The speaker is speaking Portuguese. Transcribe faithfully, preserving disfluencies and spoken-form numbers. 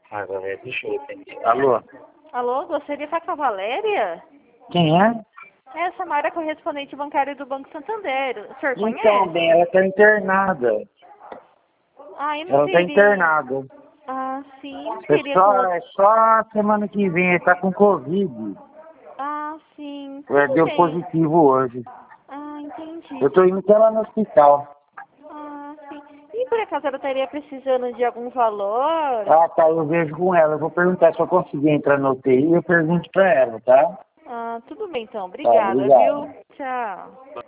Agora, deixa eu entender. Alô? Alô, gostaria de falar com a Valéria? Quem é? É, Samara, correspondente bancária do Banco Santander. O senhor conhece? Então, bem, ela tá internada. Ah, eu não Ela tá teria... internada. Ah, sim, não É teria só, como... é só a semana que vem, ele tá com Covid. Ah, sim, É, tudo deu bem. positivo hoje. Ah, entendi. Eu tô indo até lá no hospital. Ah, sim. E por acaso ela estaria precisando de algum valor? Ah, tá, eu vejo com ela. Eu vou perguntar se eu conseguir entrar no U T I, eu pergunto pra ela, tá? Ah, tudo bem então. Tá, Obrigada, obrigado. viu? Tchau.